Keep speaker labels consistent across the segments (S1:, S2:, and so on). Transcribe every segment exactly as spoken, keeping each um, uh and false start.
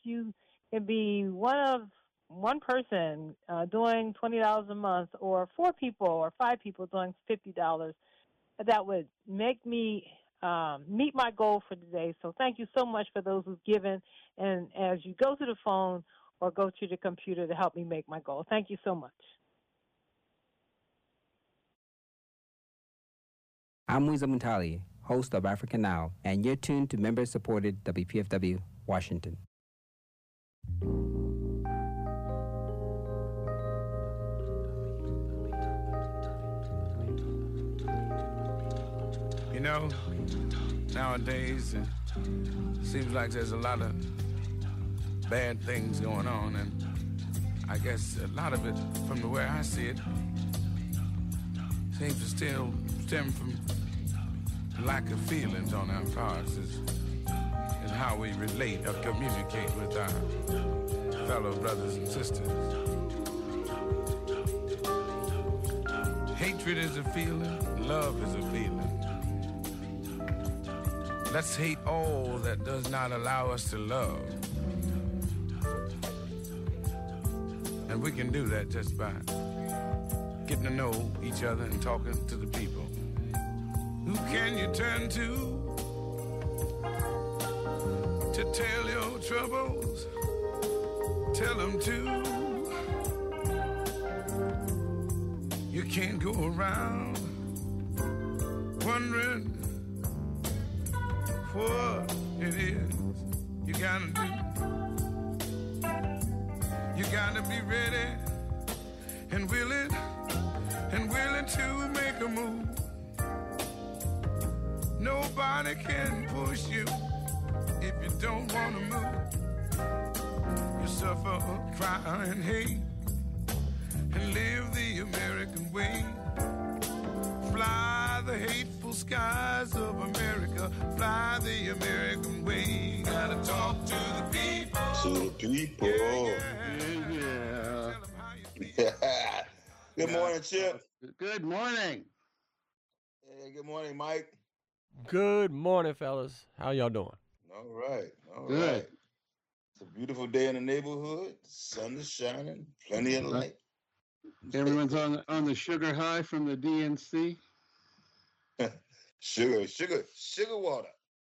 S1: you can be one of one person uh, doing twenty dollars a month, or four people or five people doing fifty dollars, that would make me um, meet my goal for today. So thank you so much for those who've given, and as you go to the phone or go to the computer to help me make my goal. Thank you so much.
S2: I'm Wiza Muntali, host of Africa Now, and you're tuned to member-supported W P F W Washington.
S3: You know, nowadays it seems like there's a lot of bad things going on, and I guess a lot of it, from the way I see it, seems to still stem from lack of feelings on our parts, is, is how we relate or communicate with our fellow brothers and sisters. Hatred is a feeling, love is a feeling. Let's hate all that does not allow us to love. And we can do that just by getting to know each other and talking to the people. Who can you turn to to tell your troubles? Tell them to. You can't go around wondering what it is you gotta do. You gotta be ready and willing and willing to make a move. Nobody can push you if you don't wanna move. You suffer, cry, and hate, and live the American way. Fly the hateful skies of America. Fly the American way. Gotta talk to the people.
S4: To the people.
S3: Yeah.
S4: Yeah. yeah. Good morning, Chip.
S5: Good morning.
S4: Hey, good morning, Mike.
S6: Good morning, fellas. How y'all doing?
S4: All right. All
S5: Good.
S4: right. It's a beautiful day in the neighborhood. The sun is shining. Plenty of light.
S5: Everyone's on on the sugar high from the D N C.
S4: sugar, sugar, sugar water.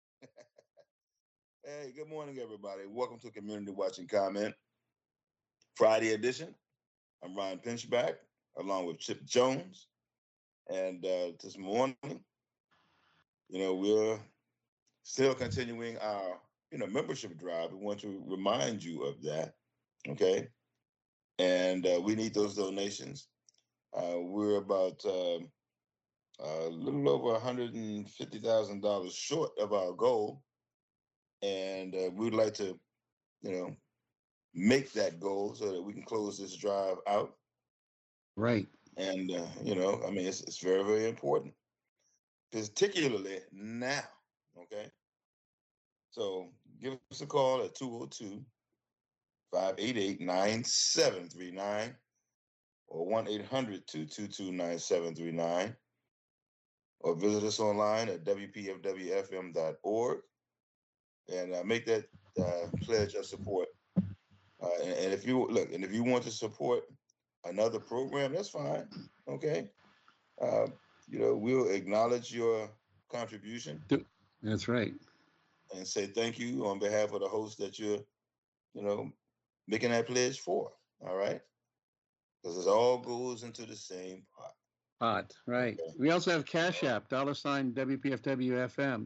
S4: Hey, good morning, everybody. Welcome to Community Watching Comment Friday edition. I'm Ryan Pinchback, along with Chip Jones. And uh, this morning, you know, we're still continuing our, you know, membership drive. We want to remind you of that, okay? And uh, we need those donations. Uh, we're about um, a little over one hundred fifty thousand dollars short of our goal. And uh, we'd like to, you know, make that goal so that we can close this drive out.
S5: Right.
S4: And, uh, you know, I mean, it's, it's very, very important, particularly now, okay? So give us a call at two oh two, five eight eight, nine seven three nine or one eight hundred, two two two, nine seven three nine, or visit us online at w p f w f m dot org and uh, make that uh, pledge of support. Uh, and, and if you look, and if you want to support another program, that's fine. Okay, uh, you know, we'll acknowledge your contribution.
S5: That's right.
S4: And say thank you on behalf of the host that you're, you know, making that pledge for. All right, because it all goes into the same pot.
S5: Pot. Right.
S4: Okay.
S5: We also have Cash App, dollar sign W P F W F M.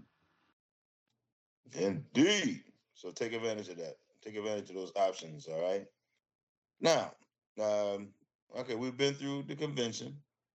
S4: Indeed. So take advantage of that. Take advantage of those options. All right. Now, um, okay, we've been through the convention,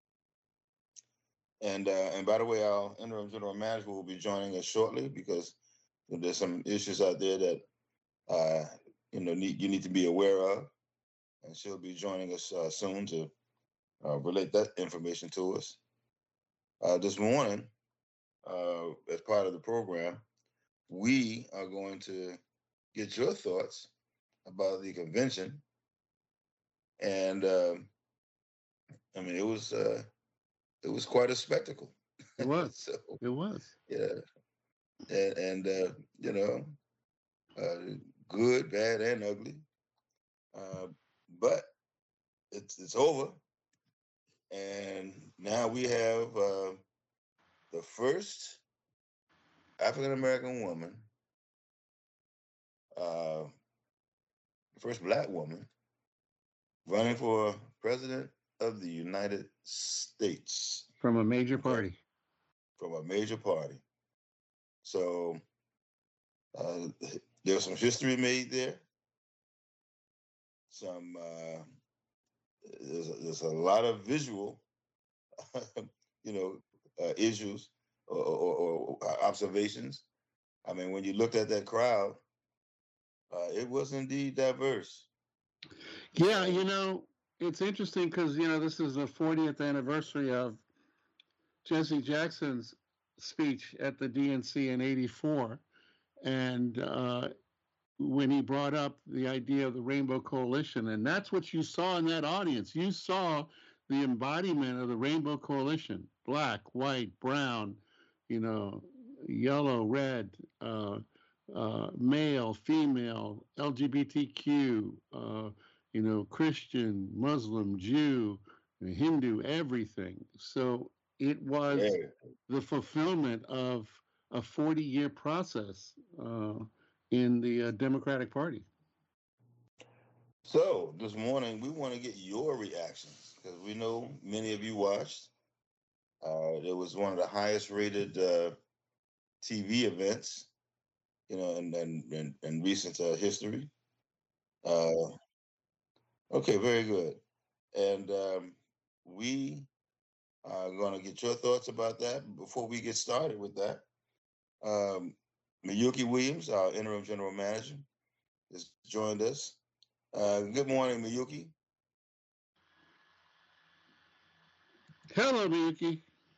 S4: and uh, and by the way, our interim general manager will be joining us shortly because there's some issues out there that uh, you know need, you need to be aware of, and she'll be joining us uh, soon to uh, relate that information to us. Uh, this morning, uh, as part of the program, we are going to get your thoughts about the convention. And um, I mean, it was uh, it was quite a spectacle.
S5: It was.
S4: so,
S5: it was.
S4: Yeah, and, and uh, you know, uh, good, bad, and ugly. Uh, but it's it's over, and now we have uh, the first African American woman, uh, the first black woman running for president of the United States.
S5: From a major
S4: Okay?
S5: party.
S4: From a major party. So uh, there's some history made there. Some uh, there's, a, there's a lot of visual, you know, uh, issues or, or, or observations. I mean, when you looked at that crowd, uh, it was indeed diverse.
S5: Yeah, you know, it's interesting because, you know, this is the fortieth anniversary of Jesse Jackson's speech at the D N C in eighty-four. And uh, when he brought up the idea of the Rainbow Coalition, and that's what you saw in that audience. You saw the embodiment of the Rainbow Coalition: black, white, brown, you know, yellow, red, uh, uh, male, female, L G B T Q, uh, you know, Christian, Muslim, Jew, Hindu, everything. So it was
S4: Yeah.
S5: the fulfillment of a forty-year process uh, in the uh, Democratic Party.
S4: So this morning we want to get your reactions because we know many of you watched. Uh, it was one of the highest rated uh, T V events, you know, in in, in, in recent uh, history. Uh, okay, very good. And um, we are going to get your thoughts about that before we get started with that. Um, Miyuki Williams, our interim general manager, has joined us. Uh, good morning, Miyuki.
S5: Hello, Miyuki.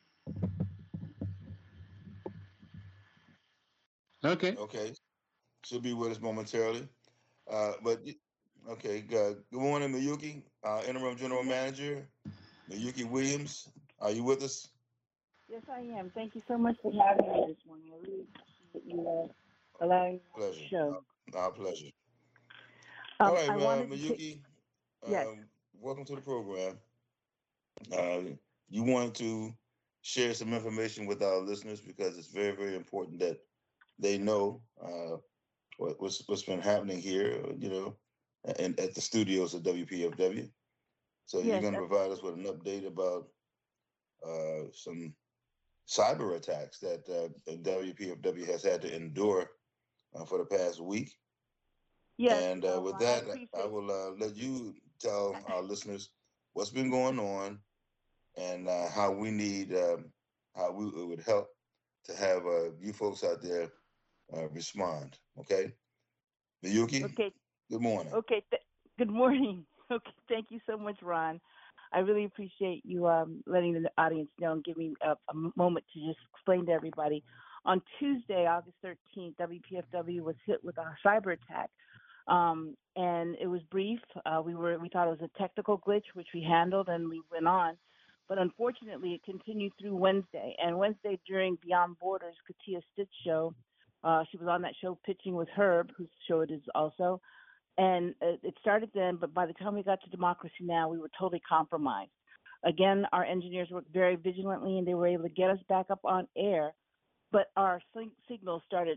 S5: Okay.
S4: Okay, she'll be with us momentarily. Uh, but okay, good. Good morning, Miyuki, uh, interim general manager, Miyuki Williams. Are you with us?
S7: Yes, I am. Thank you so much for having me this morning. I really appreciate you uh, allowing me on
S4: Pleasure.
S7: the show.
S4: Our, our pleasure.
S7: Um,
S4: All right,
S7: I
S4: uh,
S7: wanted to
S4: Miyuki,
S7: take, yes.
S4: um, welcome to the program. Uh, you wanted to share some information with our listeners because it's very, very important that they know uh, what, what's what's been happening here, you know, and at the studios of W P F W. So you're
S7: Yes,
S4: going to
S7: that's-
S4: provide us with an update about uh, some cyber attacks that uh, W P F W has had to endure uh, for the past week.
S7: yes.
S4: And uh,
S7: Um,
S4: with
S7: I
S4: that,
S7: appreciate
S4: I will uh, let you tell our listeners what's been going on and uh, how we need, um, how we it would help to have uh, you folks out there uh, respond. Okay, Miyuki.
S7: Okay.
S4: Good morning.
S7: Okay. Th- good morning. Okay. Thank you so much, Ron. I really appreciate you um, letting the audience know and giving me a, a moment to just explain to everybody. On Tuesday, August thirteenth, W P F W was hit with a cyber attack. Um, and it was brief. Uh, we were we thought it was a technical glitch, which we handled, and we went on. But unfortunately, it continued through Wednesday. And Wednesday, during Beyond Borders, Katia Stitz show, uh, she was on that show pitching with Herb, whose show it is also. And it it started then, but by the time we got to Democracy Now!, we were totally compromised. Again, our engineers worked very vigilantly, and they were able to get us back up on air. But our sig- signal started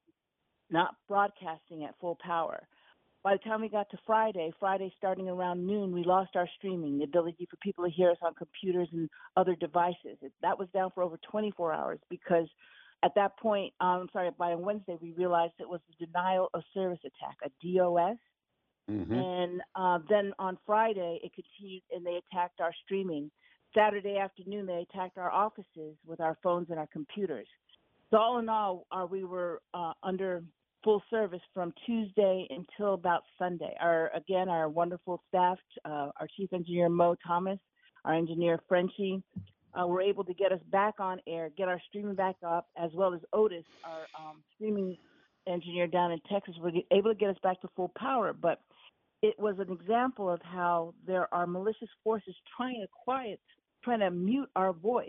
S7: not broadcasting at full power. By the time we got to Friday, Friday starting around noon, we lost our streaming, the ability for people to hear us on computers and other devices. It, that was down for over twenty-four hours because at that point, um, I'm sorry, by Wednesday, we realized it was a denial of service attack, a D O S.
S5: Mm-hmm.
S7: And uh, then on Friday, it continued and they attacked our streaming. Saturday afternoon, they attacked our offices with our phones and our computers. So all in all, uh, we were uh, under full service from Tuesday until about Sunday. Our again, our wonderful staff, uh, our chief engineer Mo Thomas, our engineer Frenchie, uh, were able to get us back on air, get our streaming back up, as well as Otis, our um, streaming engineer down in Texas, were able to get us back to full power. But it was an example of how there are malicious forces trying to quiet, trying to mute our voice.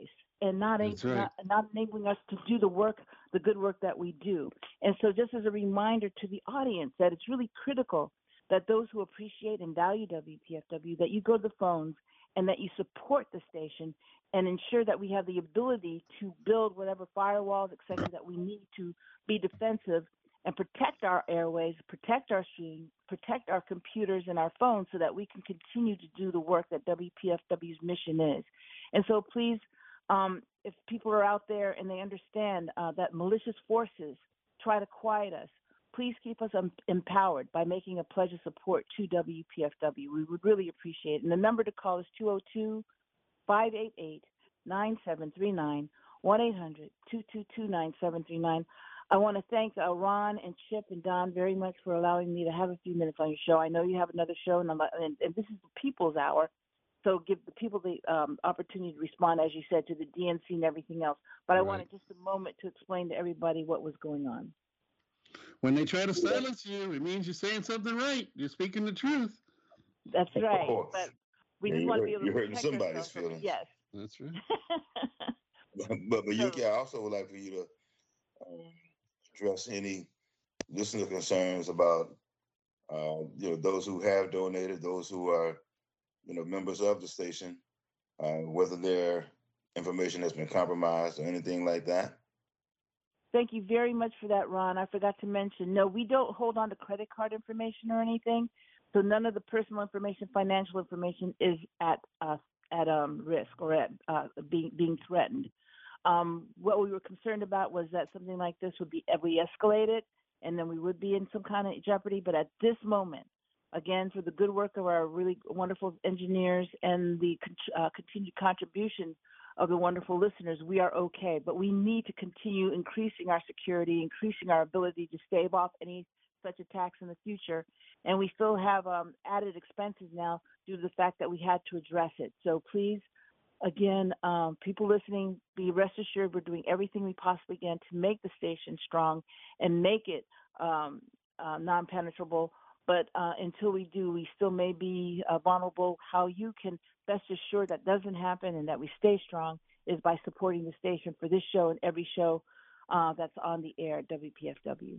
S7: and not, a,
S5: That's right.
S7: not not enabling us to do the work, the good work that we do. And so just as a reminder to the audience that it's really critical that those who appreciate and value W P F W, that you go to the phones and that you support the station and ensure that we have the ability to build whatever firewalls, et cetera, that we need to be defensive and protect our airways, protect our stream, protect our computers and our phones so that we can continue to do the work that W P F W's mission is. And so please, um, if people are out there and they understand uh, that malicious forces try to quiet us, please keep us um, empowered by making a pledge of support to W P F W. We would really appreciate it. And the number to call is two oh two, five eight eight, nine seven three nine, one eight hundred, two two two, nine seven three nine. I want to thank uh, Ron and Chip and Don very much for allowing me to have a few minutes on your show. I know you have another show, and, I'm, and, and this is the People's Hour, so give the people the um, opportunity to respond, as you said, to the D N C and everything else. But I
S5: Right.
S7: wanted just a moment to explain to everybody what was going on.
S5: When they try to silence you, it means you're saying something right. You're speaking the truth.
S7: That's right.
S4: Oh,
S7: But we
S4: yeah,
S7: just
S4: you
S7: want to
S4: hurt-
S7: be able to
S4: you're hurting
S7: protect
S4: somebody's
S7: ourselves.
S4: feelings.
S7: Yes.
S5: That's right.
S4: But, but, but
S7: So-
S4: Yuki, I also would like for you to um, address any listener concerns about uh, you know, those who have donated, those who are, you know, members of the station, uh, whether their information has been compromised or anything like that.
S7: Thank you very much for that, Ron. I forgot to mention, no, we don't hold on to credit card information or anything. So none of the personal information, financial information is at uh, at um, risk or at uh, being being threatened. Um, what we were concerned about was that something like this would be re-escalated, and then we would be in some kind of jeopardy. But at this moment, again, for the good work of our really wonderful engineers and the uh, continued contribution of the wonderful listeners, we are okay. But we need to continue increasing our security, increasing our ability to stave off any such attacks in the future. And we still have um, added expenses now due to the fact that we had to address it. So please, again, um, people listening, be rest assured we're doing everything we possibly can to make the station strong and make it um, uh, non-penetrable. But uh, until we do, we still may be uh, vulnerable. How you can best assure that doesn't happen and that we stay strong is by supporting the station for this show and every show uh, that's on the air at W P F W.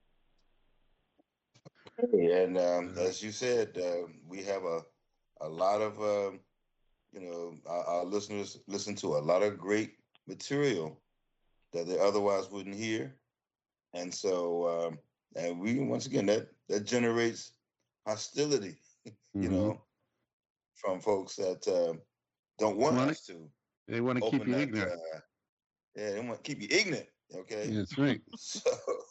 S4: And um, as you said, uh, we have a a lot of um, you know, our, our listeners listen to a lot of great material that they otherwise wouldn't hear, and so um, and we once again that that generates hostility, you
S5: Mhm.
S4: know, from folks that uh, don't want
S5: Wanna-
S4: us to
S5: They want to keep
S4: open
S5: you
S4: that.
S5: ignorant.
S4: Uh, yeah, they want to keep you ignorant. Okay,
S5: That's right.
S4: so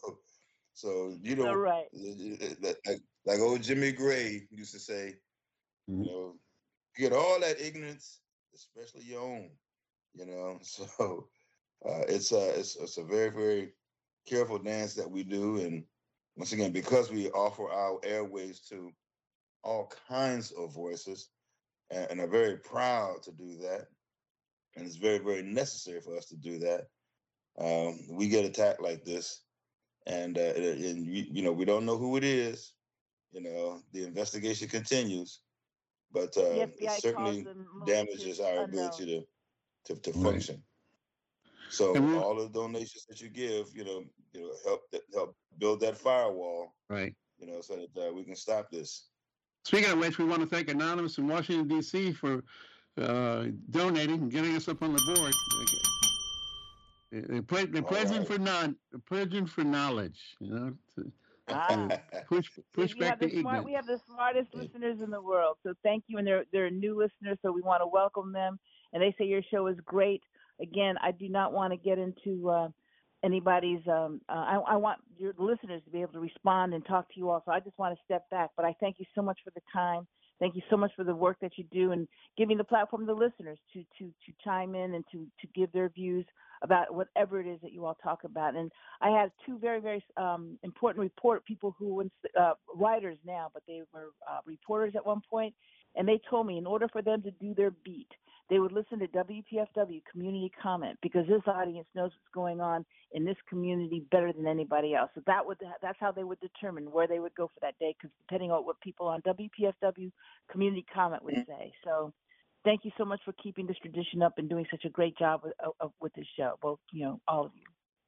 S4: so you know,
S7: All right.
S4: like, like old Jimmy Gray used to say,
S5: Mhm.
S4: you know, you get all that ignorance, especially your own, you know. So uh, it's a it's, it's a very very careful dance that we do, and once again, because we offer our airways to all kinds of voices, and, and are very proud to do that, and it's very very necessary for us to do that. Um, we get attacked like this, and uh, and you, you know we don't know who it is. You know, the investigation continues, but uh,
S7: The F
S4: it
S7: B I calls
S4: certainly
S7: them malicious
S4: damages our
S7: unknown.
S4: ability to to, to
S5: Right.
S4: function. So
S5: And we-
S4: all the donations that you give, you know, you know, help help build that firewall,
S5: Right.
S4: you know, so that uh, we can stop this.
S5: Speaking of which, we want to thank Anonymous in Washington, D C for uh, donating and getting us up on the board. They- They're, ple- they're
S4: All
S5: pledging
S4: right.
S5: for non, they're pledging for knowledge, you know, to
S7: Ah.
S5: push
S7: So
S5: push
S7: you
S5: back
S7: have
S5: the
S7: the smart,
S5: ignorance.
S7: we have the smartest
S4: Yeah.
S7: listeners in the world. So thank you, and they're they're new listeners, so we want to welcome them. And they say your show is great. Again, I do not want to get into uh, anybody's. Um, uh, I, I want your listeners to be able to respond and talk to you all. So I just want to step back. But I thank you so much for the time. Thank you so much for the work that you do and giving the platform to the listeners to to to chime in and to to give their views about whatever it is that you all talk about. And I had two very, very um, important report people who uh, writers now, but they were uh, reporters at one point, and they told me in order for them to do their beat, they would listen to W P F W Community Comment because this audience knows what's going on in this community better than anybody else. So that would that's how they would determine where they would go for that day, because depending on what people on W P F W Community Comment would say. So thank you so much for keeping this tradition up and doing such a great job with, uh, with this show. Both, you know, all of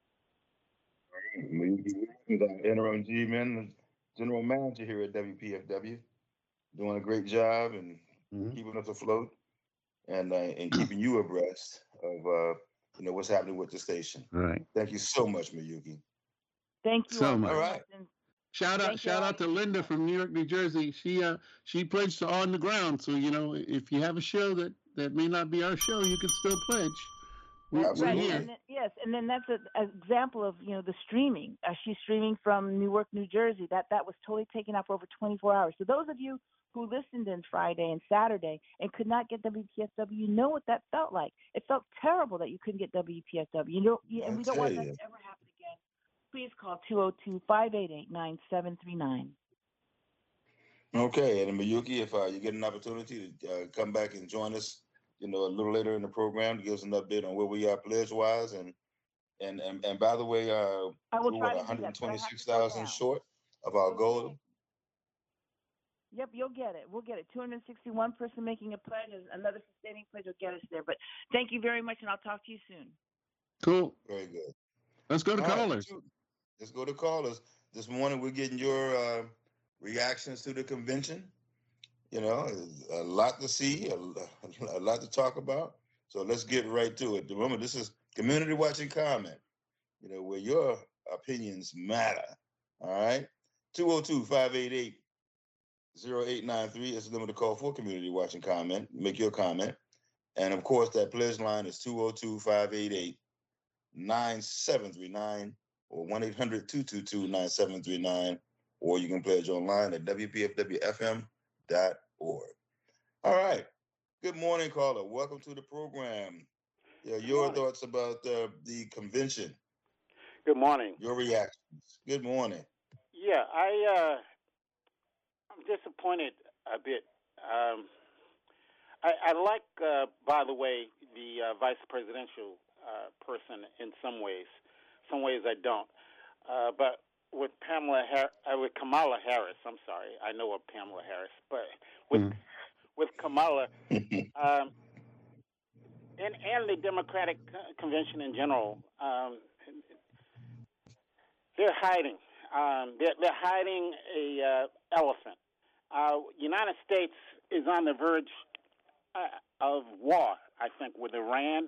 S7: you.
S4: The interim G-Man, general manager here at W P F W, doing a great job and mm-hmm. keeping us afloat and uh, and keeping you abreast of uh, you know what's happening with the station.
S5: All right.
S4: Thank you so much, Miyuki.
S7: Thank you
S5: so
S7: all
S5: much.
S4: All right.
S5: Shout out, shout out to Linda from New York, New Jersey. She uh she pledged to On the Ground. So you know, if you have a show that that may not be our show, you can still pledge. We're,
S7: That's
S5: we're
S7: right.
S5: here.
S7: And then, yes, and then that's a- an example of you know the streaming. Uh, she's streaming from Newark, New Jersey. That that was totally taken out for over twenty-four hours. So those of you who listened in Friday and Saturday and could not get W P F W, you know what that felt like. It felt terrible that you couldn't get W P F W. You know, and we don't want that to ever happen again. Please call two oh two, five eight eight, nine seven three nine.
S4: Okay, and Miyuki, if uh, you get an opportunity to uh, come back and join us, you know, a little later in the program to give us an update on where we are pledge-wise, and and and, and by the way, uh, we're what one hundred twenty-six thousand short of our
S7: okay.
S4: goal.
S7: Yep, you'll get it. We'll get it. two hundred sixty-one person making a pledge, and another sustaining pledge will get us there. But thank you very much, and I'll talk to you soon.
S5: Cool.
S4: Very good.
S5: Let's go to
S4: All
S5: callers.
S4: Right. Let's go to callers. This morning we're getting your uh, reactions to the convention. You know, a lot to see, a, a lot to talk about. So let's get right to it. Remember, this is Community Watching Comment, you know, where your opinions matter. All right. two oh two, five eight eight, oh eight nine three is the number to call for Community Watching Comment. Make your comment. And of course, that pledge line is two oh two, five eight eight, nine seven three nine or one eight hundred, two two two, nine seven three nine, or you can pledge online at W P F W F M dot org. All right. Good morning, caller. Welcome to the program. Yeah, your thoughts about uh, the convention.
S8: Good morning.
S4: Your reactions. Good morning.
S8: Yeah, I uh, I'm disappointed a bit. Um, I, I like, uh, by the way, the uh, vice presidential uh, person in some ways. Some ways I don't. Uh, but with Pamela, Har- uh, with Kamala Harris, I'm sorry, I know of Pamela Harris, but with mm. with Kamala, um, and and the Democratic convention in general, um, they're hiding. Um, they're, they're hiding a uh, elephant. Uh, United States is on the verge uh, of war, I think, with Iran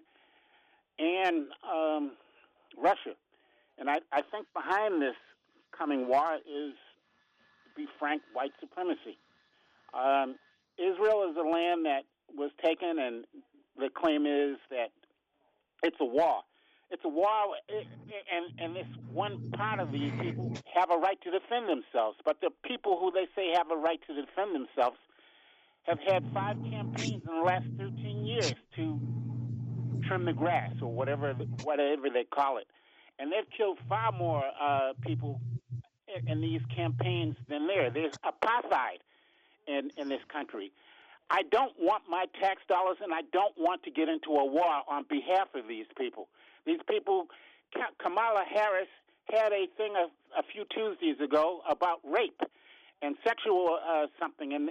S8: and um, Russia. And I, I think behind this coming war is, to be frank, white supremacy. Um, Israel is a land that was taken, and the claim is that it's a war. It's a war, and, and this one part of these people have a right to defend themselves. But the people who they say have a right to defend themselves have had five campaigns in the last thirteen years to trim the grass or whatever whatever they call it. And they've killed far more uh, people in, in these campaigns than there. There's apartheid in, in this country. I don't want my tax dollars, and I don't want to get into a war on behalf of these people. These people, Kamala Harris had a thing a, a few Tuesdays ago about rape and sexual uh, something. And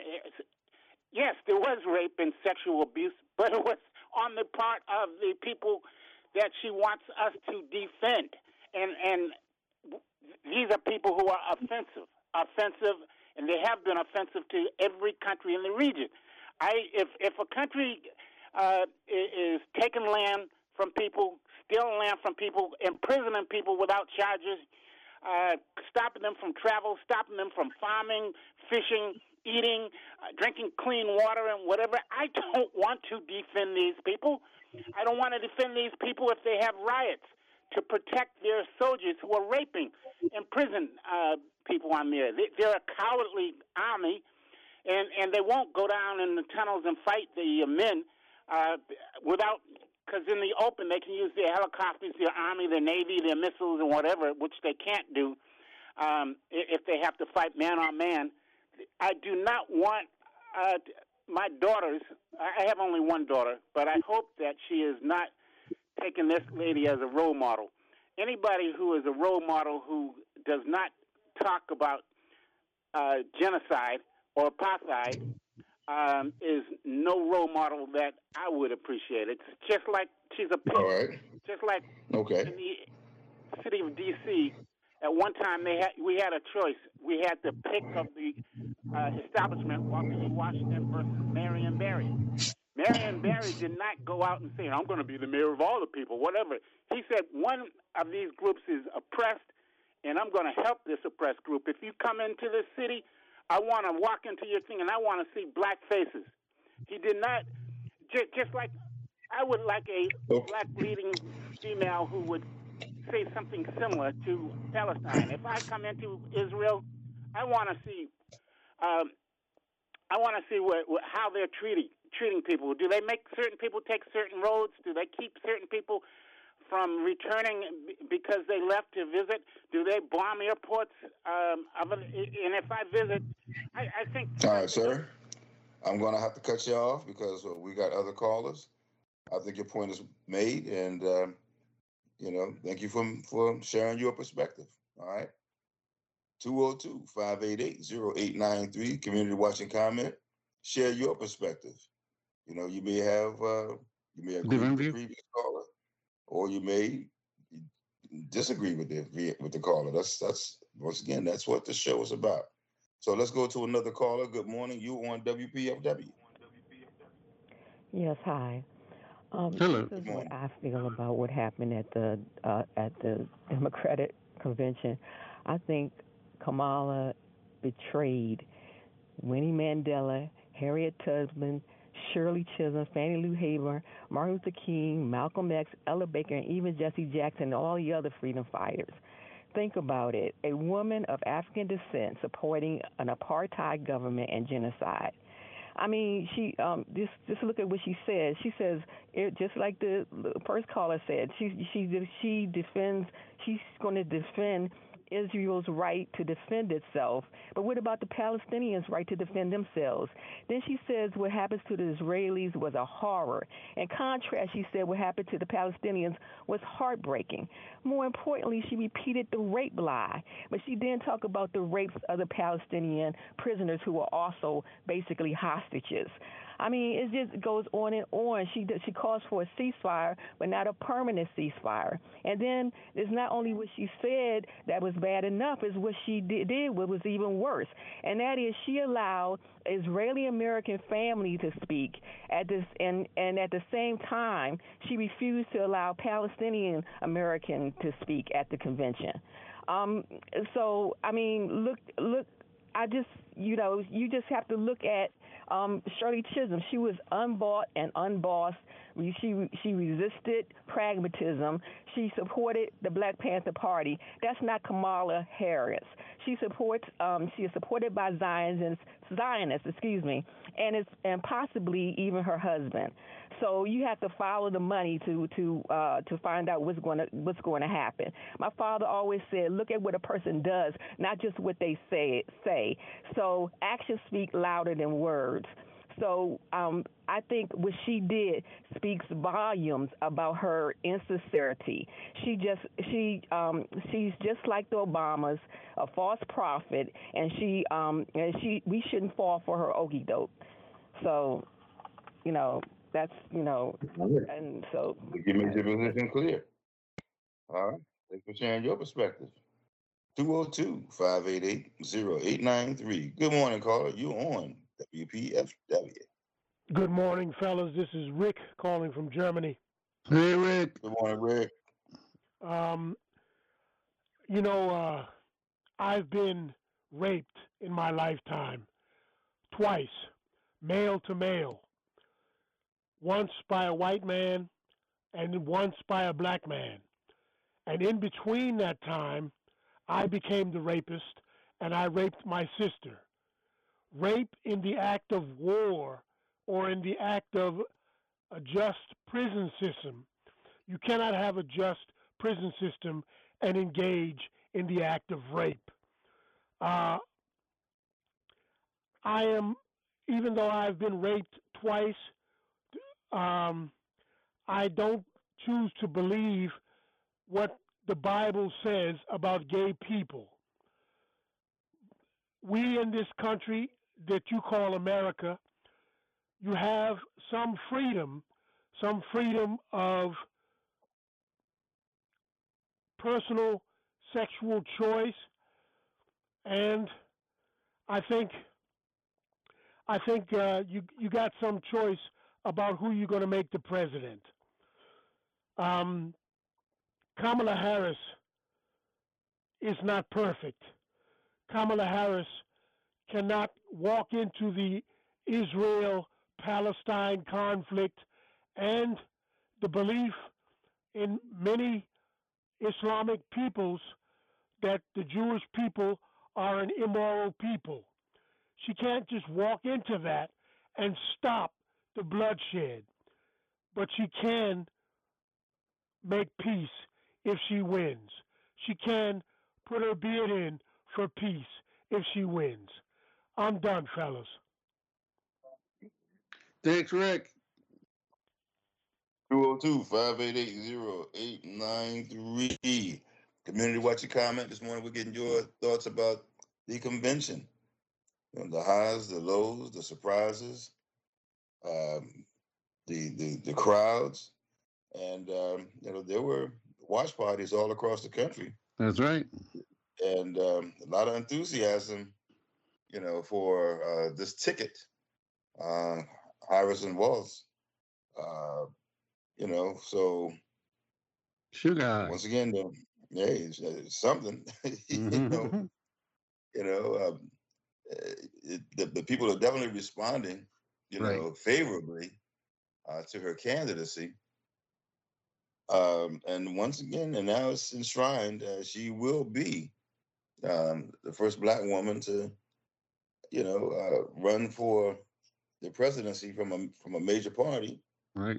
S8: yes, there was rape and sexual abuse, but it was on the part of the people that she wants us to defend. And and these are people who are offensive, offensive, and they have been offensive to every country in the region. I if if a country uh, is taking land from people, stealing land from people, imprisoning people without charges, uh, stopping them from travel, stopping them from farming, fishing, eating, uh, drinking clean water, and whatever, I don't want to defend these people. I don't want to defend these people if they have riots to protect their soldiers who are raping, imprison uh, people on there. They, they're a cowardly army, and, and they won't go down in the tunnels and fight the uh, men uh, without, because in the open they can use their helicopters, their army, their navy, their missiles, and whatever, which they can't do um, if they have to fight man on man. I do not want uh, my daughters, I have only one daughter, but I hope that she is not taking this lady as a role model. Anybody who is a role model who does not talk about uh, genocide or apartheid um, is no role model that I would appreciate. It's just like she's a pig.
S4: All right.
S8: Just like
S4: Okay.
S8: in the city of D C, at one time they had we had a choice. We had the pick of the uh, establishment, Walter E. Washington versus Marion Barry. Marion Barry did not go out and say, I'm going to be the mayor of all the people, whatever. He said, one of these groups is oppressed, and I'm going to help this oppressed group. If you come into this city, I want to walk into your thing, and I want to see black faces. He did not, just, just like I would like a black leading female who would say something similar to Palestine. If I come into Israel, I want to see, um, I want to see what, what, how they're treating treating people. Do they make certain people take certain roads? Do they keep certain people from returning because they left to visit? Do they bomb airports? Um, and if I visit, I, I think.
S4: All right, sir. I'm going to have to cut you off because we got other callers. I think your point is made, and uh, you know, thank you for for sharing your perspective. All right. two oh two, five eight eight, oh eight nine three, community watching comment. Share your perspective. You know, you may have uh, you may agree with the previous caller, or you may disagree with the with the caller. That's that's once again that's what the show is about. So let's go to another caller. Good morning. You on W P F W?
S9: Yes. Hi. Um,
S5: Hello.
S9: This is what I feel about what happened at the uh, at the Democratic convention. I think Kamala betrayed Winnie Mandela, Harriet Tubman, Shirley Chisholm, Fannie Lou Hamer, Martin Luther King, Malcolm X, Ella Baker, and even Jesse Jackson and all the other freedom fighters. Think about it. A woman of African descent supporting an apartheid government and genocide. I mean, she um, just just look at what she says. She says it, just like the, the first caller said. She she she defends. She's going to defend Israel's right to defend itself. But what about the Palestinians' right to defend themselves? Then she says what happens to the Israelis was a horror. In contrast, she said what happened to the Palestinians was heartbreaking. More importantly, she repeated the rape lie. But she didn't talk about the rapes of the Palestinian prisoners who were also basically hostages. I mean, it just goes on and on. She she calls for a ceasefire, but not a permanent ceasefire. And then it's not only what she said that was bad enough, it's what she did, did what was even worse. And that is she allowed Israeli-American family to speak at this, and, and at the same time, she refused to allow Palestinian-American to speak at the convention. Um, so, I mean, look, look, I just, you know, you just have to look at Um, Shirley Chisholm. She was unbought and unbossed. She she resisted pragmatism. She supported the Black Panther Party. That's not Kamala Harris. She supports. Um, she is supported by Zionists. Zionists, excuse me, and it's and possibly even her husband. So you have to follow the money to to uh, to find out what's going to what's going to happen. My father always said, look at what a person does, not just what they say. Say. So actions speak louder than words. So um, I think what she did speaks volumes about her insincerity. She just she um, she's just like the Obamas, a false prophet, and she um, and she we shouldn't fall for her okie doke. So, you know, that's you know, and so
S4: you made your position clear. All right, thanks for sharing your perspective. two oh two, five eight eight, oh eight nine three. Good morning, caller. You on W P F W.
S10: Good morning, fellas. This is Rick calling from Germany.
S5: Hey, Rick.
S4: Good morning, Rick.
S10: Um, you know, uh, I've been raped in my lifetime twice, male to male. Once by a white man and once by a black man. And in between that time, I became the rapist and I raped my sister. Rape in the act of war or in the act of a just prison system. You cannot have a just prison system and engage in the act of rape. Uh, I am, even though I've been raped twice, um, I don't choose to believe what the Bible says about gay people. We in this country that you call America you have some freedom, some freedom of personal sexual choice, and I think I think uh, you you got some choice about who you're going to make the president. Um, Kamala Harris is not perfect. Kamala Harris cannot walk into the Israel-Palestine conflict and the belief in many Islamic peoples that the Jewish people are an immoral people. She can't just walk into that and stop the bloodshed, but she can make peace if she wins. She can put her bid in for peace if she wins. I'm done, fellas.
S5: Thanks, Rick.
S4: two oh two, five eight eight, oh eight nine three. Community Watch Your Comment. This morning we're getting your thoughts about the convention. You know, the highs, the lows, the surprises, um, the, the the crowds. And, um, you know, there were watch parties all across the country.
S5: That's right.
S4: And um, a lot of enthusiasm, you know, for uh, this ticket, uh, Harrison Walz. Uh, you know, so
S5: Sugar.
S4: once again, uh, yeah, it's, uh, it's something. you know, you know, um, it, the, the people are definitely responding, you
S5: Right.
S4: know, favorably uh, to her candidacy. Um, and once again, and now it's enshrined, uh, she will be um, the first black woman to, you know, uh, run for the presidency from a from a major party.
S5: Right.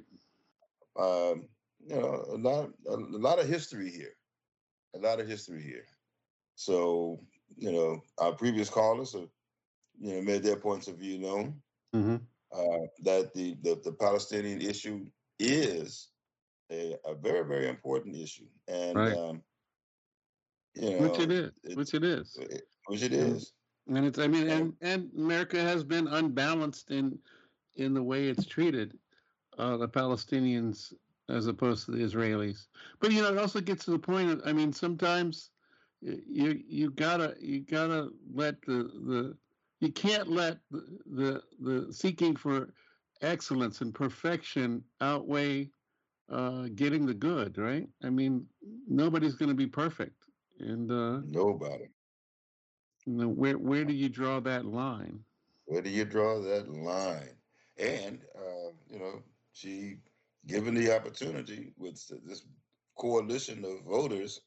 S4: Um, you know, a lot a, a lot of history here, a lot of history here. So, you know, our previous callers have, you know, made their points of view known.
S5: Mm-hmm.
S4: Uh, that the, the the Palestinian issue is a, a very very important issue, and
S5: Right.
S4: um, you know,
S5: Which it is.
S4: it's,
S5: Which it is.
S4: which it
S5: And,
S4: is.
S5: and it's. I mean,
S4: And-
S5: and and America has been unbalanced in in the way it's treated uh, the Palestinians as opposed to the Israelis. But you know, it also gets to the point of, I mean, sometimes y- you you gotta you gotta let the the you can't let the the, the seeking for excellence and perfection outweigh uh, getting the good, right? I mean, nobody's going to be perfect, and uh,
S4: Nobody.
S5: you know, where where do you draw that line?
S4: Where do you draw that line? And uh, you know, she given the opportunity with this coalition of voters,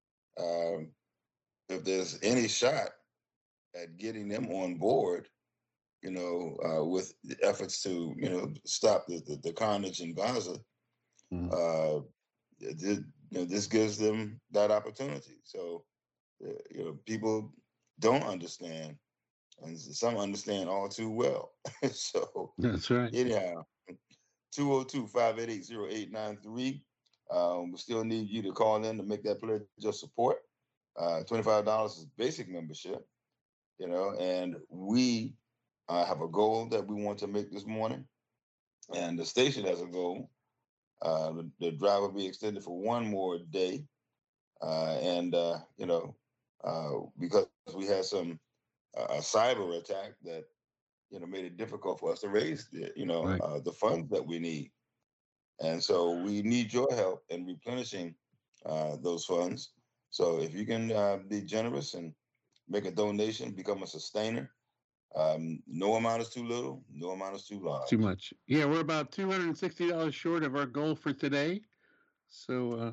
S4: um, if there's any shot at getting them on board, you know, uh, with the efforts to, you know, stop the, the, the carnage in Gaza,
S5: Mhm.
S4: uh, this, you know, this gives them that opportunity. So, uh, you know, people don't understand, and some understand all too well. so,
S5: That's right.
S4: anyhow, two oh two, five eight eight, oh eight nine three. Um, we still need you to call in to make that pledge of support. Uh, twenty-five dollars is basic membership, you know, and we uh, have a goal that we want to make this morning. And the station has a goal. Uh, the, the drive will be extended for one more day. Uh, and, uh, you know, uh, because we had some uh, a cyber attack that, you know, made it difficult for us to raise, the, you know,
S5: Right.
S4: uh, the funds that we need. And so we need your help in replenishing uh, those funds. So if you can uh, be generous and make a donation, become a sustainer, um, no amount is too little, no amount is too large.
S5: Too much. Yeah, we're about two hundred sixty dollars short of our goal for today. So, uh,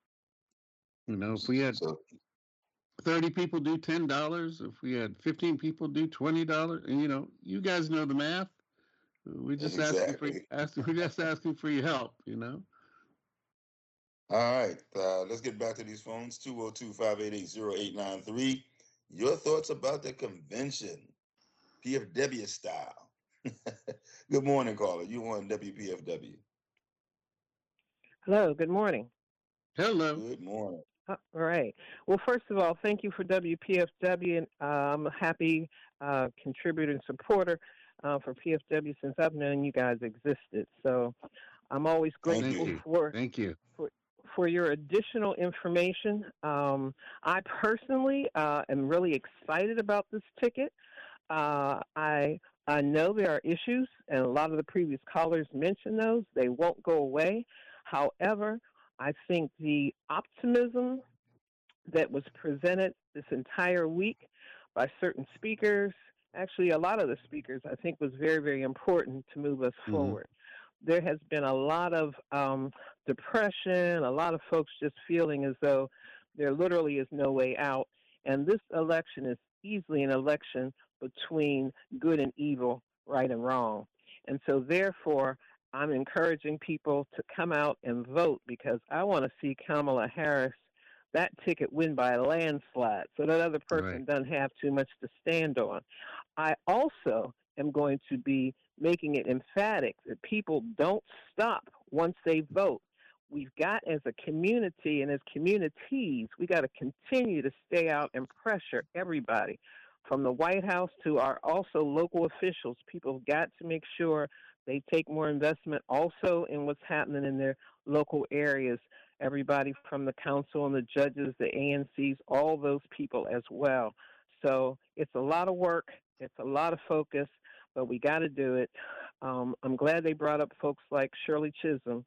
S5: you know, if we had
S4: So,
S5: thirty people do ten dollars, if we had fifteen people do twenty dollars, and you know, you guys know the math. We're just asking for
S4: exactly.
S5: asking, we're just asking for your help, you know.
S4: All right, uh, let's get back to these phones. two oh two, five eight eight, oh eight nine three. Your thoughts about the convention, P F W style. Good morning, caller. You on W P F W.
S11: Hello, good morning.
S5: Hello.
S4: Good morning.
S11: Uh, All right. Well, first of all, thank you for W P F W. And um, happy
S9: uh, contributor and supporter uh, for P F W since I've known you guys existed. So I'm always
S4: Thank
S9: grateful
S4: you.
S9: for
S5: Thank you.
S9: for for your additional information. Um, I personally uh, am really excited about this ticket. Uh, I I know there are issues, and a lot of the previous callers mentioned those. They won't go away. However, I think the optimism that was presented this entire week by certain speakers, actually a lot of the speakers, I think was very, very important to move us
S5: Mhm.
S9: forward. There has been a lot of um, depression, a lot of folks just feeling as though there literally is no way out. And this election is easily an election between good and evil, right and wrong. And so, therefore, I'm encouraging people to come out and vote because I want to see Kamala Harris that ticket win by a landslide so that other person
S5: Right.
S9: doesn't have too much to stand on. I also am going to be making it emphatic that people don't stop once they vote. We've got, as a community and as communities, we got to continue to stay out and pressure everybody from the White House to our also local officials. People have got to make sure they take more investment also in what's happening in their local areas. Everybody from the council and the judges, the A N Cs, all those people as well. So it's a lot of work. It's a lot of focus, but we got to do it. Um, I'm glad they brought up folks like Shirley Chisholm.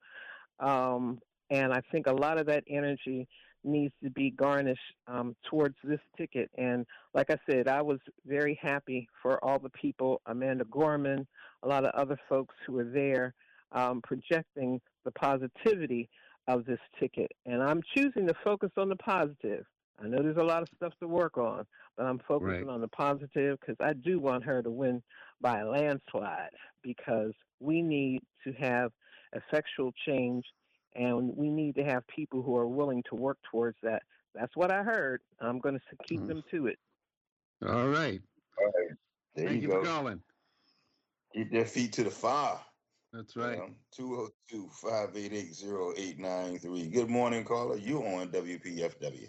S9: Um, and I think a lot of that energy needs to be garnished um, towards this ticket. And like I said, I was very happy for all the people, Amanda Gorman, a lot of other folks who were there um, projecting the positivity of this ticket. And I'm choosing to focus on the positive. I know there's a lot of stuff to work on, but I'm focusing
S5: Right.
S9: on the positive because I do want her to win by a landslide because we need to have effectual change and we need to have people who are willing to work towards that. That's what I heard. I'm going to keep
S5: Mm.
S9: them to it.
S5: All right.
S4: All right. There
S5: Thank
S4: you
S5: you for
S4: go.
S5: calling.
S4: Keep their feet to the fire.
S5: That's right.
S4: two oh two, five eight eight, oh eight nine three. Good morning, caller. You on W P F W.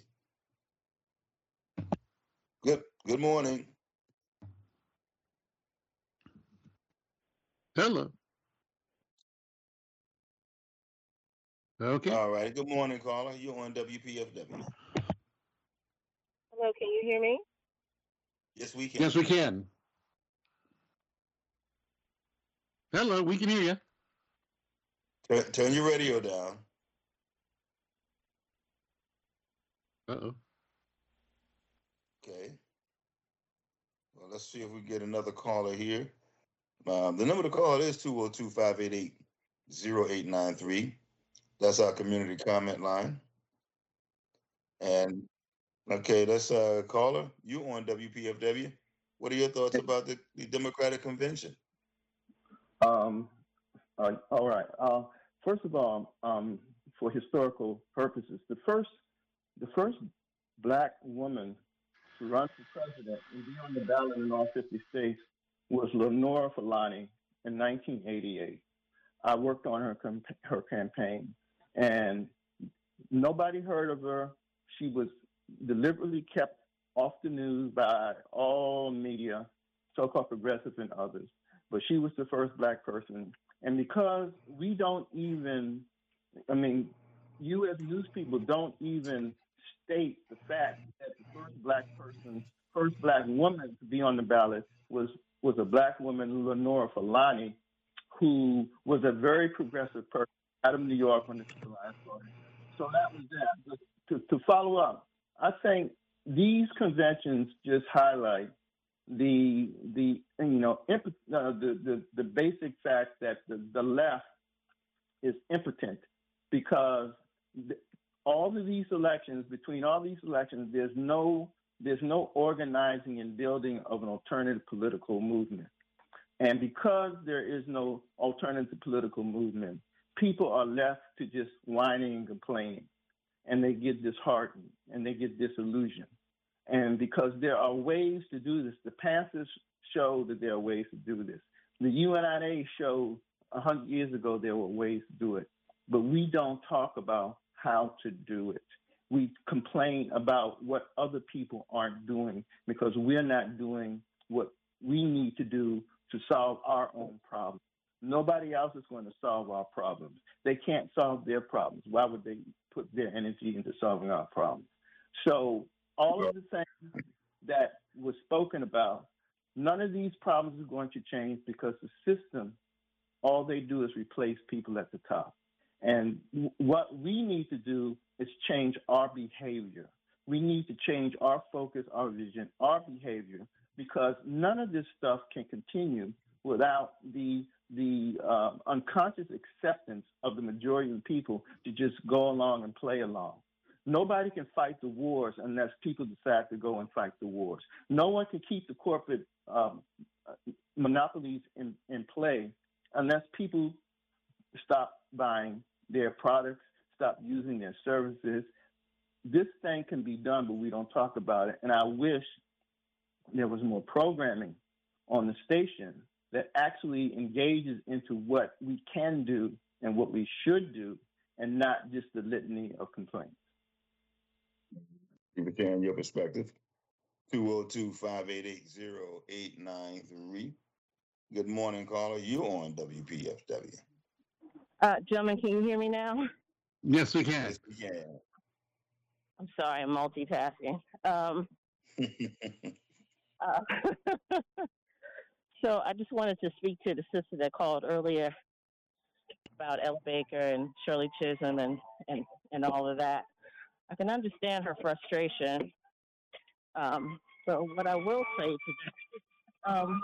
S4: Good good morning.
S5: Hello. Okay.
S4: All right. Good morning, caller. You on W P F W.
S11: Hello, can you hear me?
S4: Yes, we can.
S5: Yes, we can. Hello, we can hear you.
S4: Turn, turn your radio down.
S5: Uh-oh.
S4: Okay. Well, let's see if we get another caller here. Um, the number to call is two oh two, five eight eight, oh eight nine three. That's our community comment line. And okay, that's uh caller. You on W P F W. What are your thoughts about the, the Democratic convention?
S12: Um, uh, all right. Uh, first of all, um, for historical purposes, the first, the first black woman to run for president and be on the ballot in all fifty states was Lenora Fulani in nineteen eighty-eight. I worked on her com- her campaign, and nobody heard of her. She was deliberately kept off the news by all media, so-called progressive and others. But she was the first black person. And because we don't even, I mean, you as news people don't even state the fact that the first black person, first black woman to be on the ballot was, was a black woman, Lenora Fulani, who was a very progressive person out of New York on the Civil Rights Party. So that was that. To, to follow up, I think these conventions just highlight the the you know imp- uh, the, the the basic fact that the, the left is impotent because the, all of these elections between all these elections there's no there's no organizing and building of an alternative political movement, and because there is no alternative political movement, people are left to just whining and complaining, and they get disheartened and they get disillusioned. And because there are ways to do this, the past has showed that there are ways to do this. The U N I A showed one hundred years ago there were ways to do it, but we don't talk about how to do it. We complain about what other people aren't doing because we're not doing what we need to do to solve our own problems. Nobody else is going to solve our problems. They can't solve their problems. Why would they put their energy into solving our problems? So all of the things that was spoken about, none of these problems is going to change because the system, all they do is replace people at the top. And what we need to do is change our behavior. We need to change our focus, our vision, our behavior, because none of this stuff can continue without the the uh, unconscious acceptance of the majority of people to just go along and play along. Nobody can fight the wars unless people decide to go and fight the wars. No one can keep the corporate um, monopolies in, in play unless people stop buying their products, stop using their services. This thing can be done, but we don't talk about it. And I wish there was more programming on the station that actually engages into what we can do and what we should do, and not just the litany of complaints.
S4: You can your perspective. two oh two, five eight eight, oh eight nine three. Good morning, caller. You on W P F W.
S11: Uh, gentlemen, can you hear me now?
S5: Yes, we can.
S4: Yes, we can.
S11: I'm sorry, I'm multitasking. Um, uh, so I just wanted to speak to the sister that called earlier about Ella Baker and Shirley Chisholm and, and, and all of that. I can understand her frustration. Um, so what I will say to um,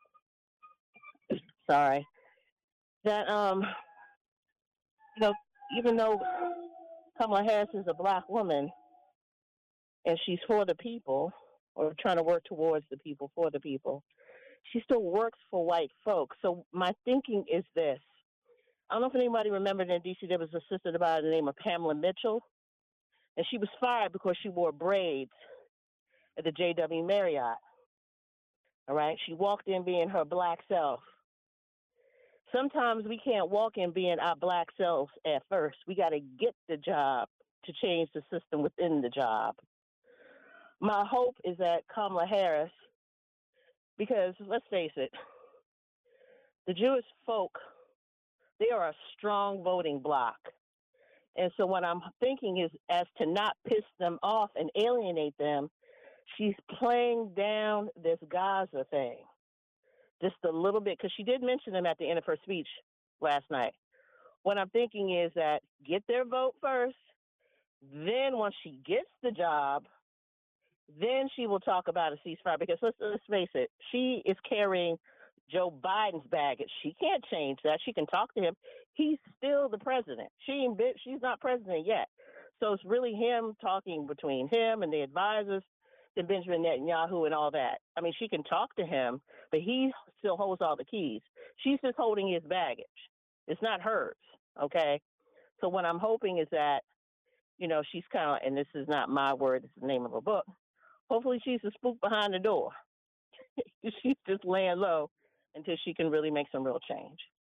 S11: sorry, that, um, you know, even though Kamala Harris is a black woman and she's for the people, or trying to work towards the people, for the people, she still works for white folks. So my thinking is this. I don't know if anybody remembered in D C there was a sister by the name of Pamela Mitchell, and she was fired because she wore braids at the J W Marriott. All right? She walked in being her black self. Sometimes we can't walk in being our black selves at first. We got to get the job to change the system within the job. My hope is that Kamala Harris, because let's face it, the Jewish folk, they are a strong voting bloc. And so what I'm thinking is, as to not piss them off and alienate them, she's playing down this Gaza thing just a little bit, because she did mention them at the end of her speech last night. What I'm thinking is that get their vote first, then once she gets the job, then she will talk about a ceasefire, because let's, let's face it, she is carrying Joe Biden's baggage. She can't change that. She can talk to him. He's still the president. She ain't been, she's not president yet. So it's really him talking between him and the advisors, and Benjamin Netanyahu and all that. I mean, she can talk to him, but he still holds all the keys. She's just holding his baggage. It's not hers, okay? So what I'm hoping is that, you know, she's kind of, and this is not my word, it's the name of a book, hopefully she's a spook behind the door. She's just laying low until she can really make some real change.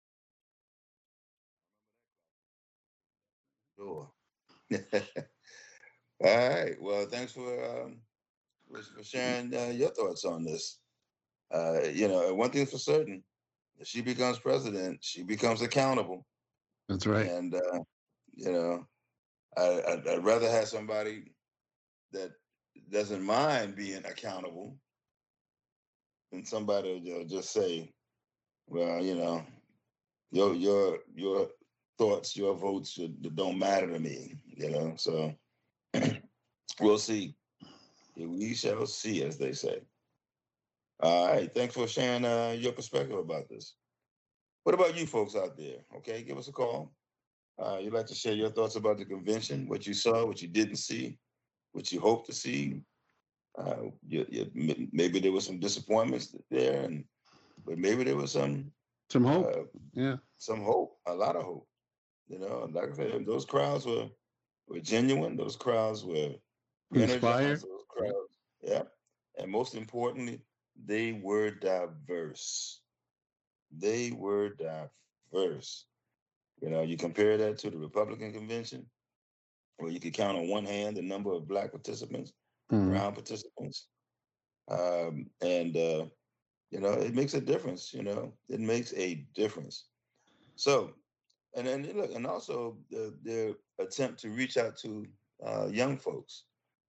S4: Sure. All right. Well, thanks for um, for sharing uh, your thoughts on this. Uh, you know, one thing's for certain: if she becomes president, she becomes accountable.
S5: That's right.
S4: And uh, you know, I, I'd, I'd rather have somebody that doesn't mind being accountable than somebody who'll just say, "Well, you know, your your your thoughts, your votes should, don't matter to me." You know, so we'll see. We shall see, as they say. All right. Thanks for sharing uh, your perspective about this. What about you folks out there? Okay, give us a call. Uh, you'd like to share your thoughts about the convention, what you saw, what you didn't see, what you hope to see. Uh, you, you, maybe there was some disappointments there, and but maybe there was some
S5: some hope.
S4: Uh,
S5: yeah,
S4: some hope, a lot of hope. You know, like I said, those crowds were were genuine. Those crowds were
S5: inspired.
S4: Those crowds, yeah, and most importantly, they were diverse. They were diverse. You know, you compare that to the Republican convention, where you could count on one hand the number of black participants,
S5: mm-hmm.
S4: brown participants, um, and uh, you know, it makes a difference. You know, it makes a difference. So, and then look, and also the, their attempt to reach out to uh, young folks.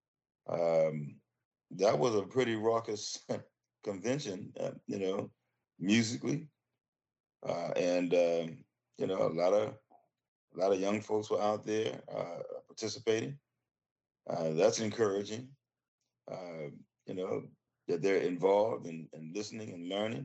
S4: Um, that was a pretty raucous convention, uh, you know, musically, uh, and um, you know, a lot of a lot of young folks were out there uh, participating. Uh, that's encouraging. Uh, you know, that they're involved and, and listening and learning.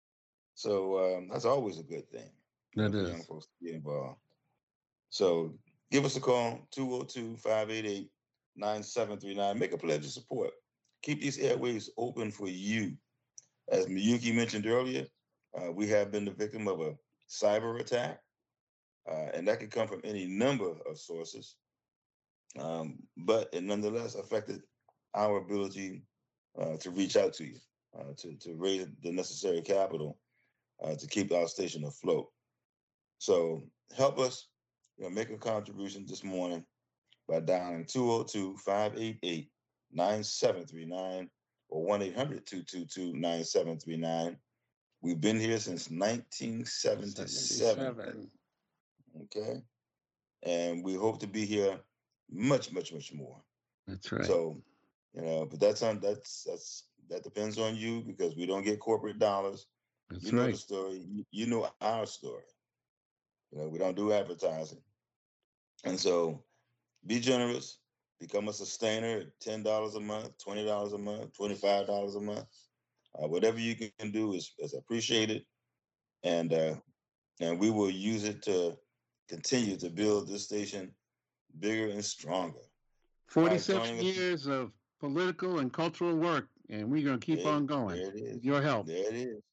S4: So um, that's always a good thing, you know,
S5: That
S4: for
S5: is.
S4: young folks to be involved. So give us a call, two oh two, five eight eight, nine seven three nine. Make a pledge of support. Keep these airways open for you. As Miyuki mentioned earlier, uh, we have been the victim of a cyber attack, uh, and that could come from any number of sources. Um, but it nonetheless affected our ability uh, to reach out to you, uh, to, to raise the necessary capital uh, to keep our station afloat. So help us, you know, make a contribution this morning by dialing two oh two, five eight eight, nine seven three nine or one eight hundred, two two two, nine seven three nine. We've been here since nineteen seventy-seven.
S5: seventy-seven.
S4: Okay. And we hope to be here much, much, much more.
S5: That's right.
S4: So, you know, but that's on that's that's that depends on you because we don't get corporate dollars.
S5: That's
S4: You know
S5: right.
S4: the story. You, you know our story. You know, we don't do advertising. And so be generous, become a sustainer at ten dollars a month, twenty dollars a month, twenty-five dollars a month. Uh, whatever you can do is, is appreciated. And uh, and we will use it to continue to build this station bigger and stronger. All right,
S5: forty-seven
S4: joining us.
S5: years of political and cultural work, and we're going to keep
S4: There,
S5: on going.
S4: there it is.
S5: With your help.
S4: There it is.